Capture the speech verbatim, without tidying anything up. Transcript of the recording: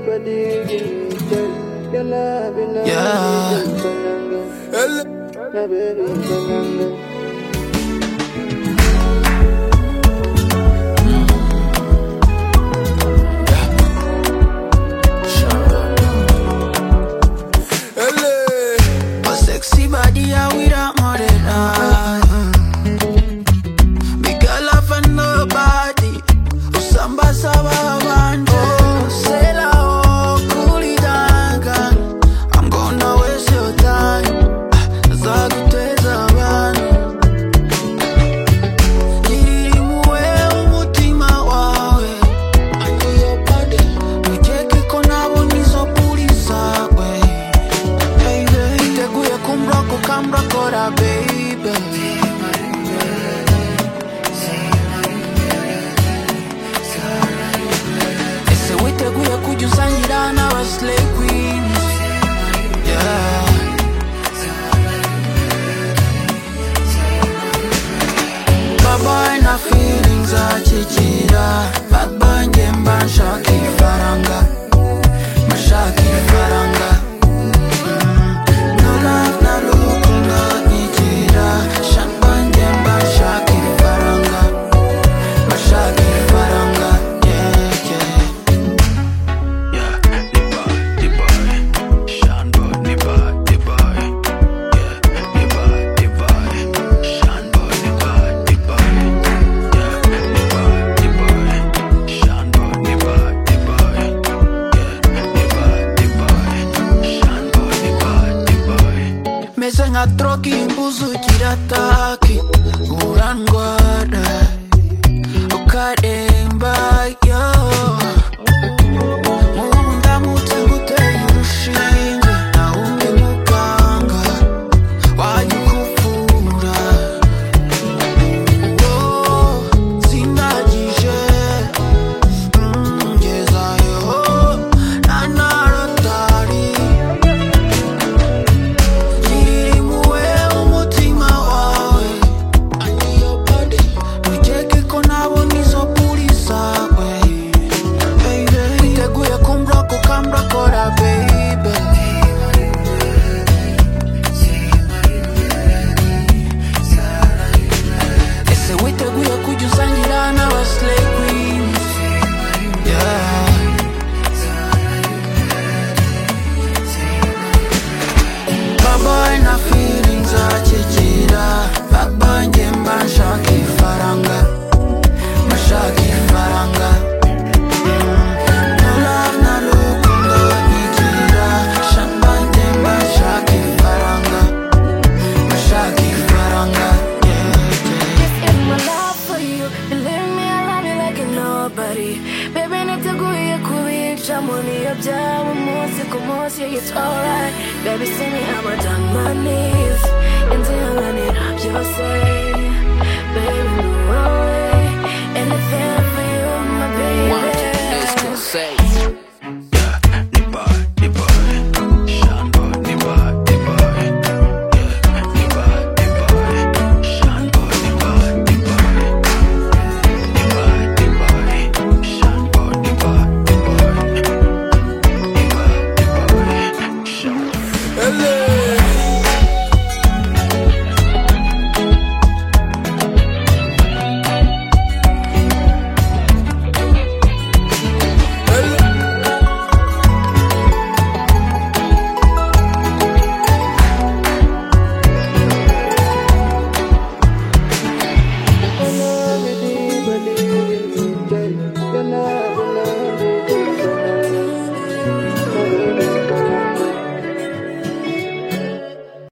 Sexy body, yeah, without more than I. Me girl have a nobody. Usamba sawa wanje. Say la oh, cool it down, girl. I'm gonna waste your time. Zaguteza wano. Niri muwe umutima wawe. Your body. Mujeki kona bonizo pulisa we. Hey baby, teguye kumbroko kambrokora baby. Ese witeguye kujuzanyira n'aba slay queens. Yeah. Bad boy na feelings achikira. Bad boy njemba nshaka ifaranga. Mashaka ifaranga. No love na rukundo nikira. Shamba njemba nshaka ifaranga. Mashaka ifaranga. Yeah, yeah. Yeah, the boy, the boy, Sean boy, the boy, the boy. Yeah, the boy, the boy, Sean boy, the boy, the boy. Yeah, the boy, the boy, Sean boy, the boy, the boy. Yeah, the boy, the boy, Sean boy, the boy, the boy. Mesenga troki mbuzu kirataki. Urangwada ukademba yo. Munda mutengute yurushinge. Na umbe muganga wayukufura. Oh, sindagije. Mm, ngezayo nanarotari. Niri muwe umutima wawe. Your body. Mujeki kona bonizo pulisa we. Hey baby, teguye kumbroko kambrokora baby. Ese witeguye kujuzanyira n'aba slay queens. Yeah. Bad boy na feelings achikira. Bad boy njemba nshaka ifaranga. Mashaka ifaranga. No love na rukundo nikira. Shamba njemba nshaka ifaranga. Mashaka ifaranga. Yeah, yeah. If my love for you, believe me, I love you like nobody. Baby, niteguye kubica muri iyo byaba umunsi ku munsi, it's alright. Baby, see me, I'm on my knees. Inzihanganira byose. Baby,